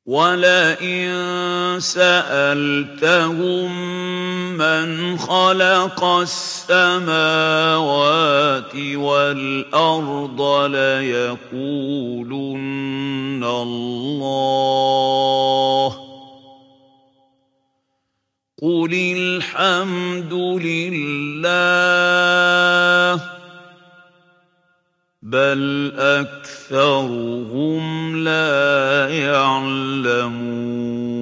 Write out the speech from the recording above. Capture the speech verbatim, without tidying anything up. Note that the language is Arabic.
وَلَئِن سَأَلْتَهُم مَّنْ خَلَقَ السَّمَاوَاتِ وَالْأَرْضَ لَيَقُولُنَّ اللَّهُ ۚ قُلِ الْحَمْدُ لِلَّهِ ۚ بَلْ أَكْثَرُهُمْ لَا يَعْلَمُونَ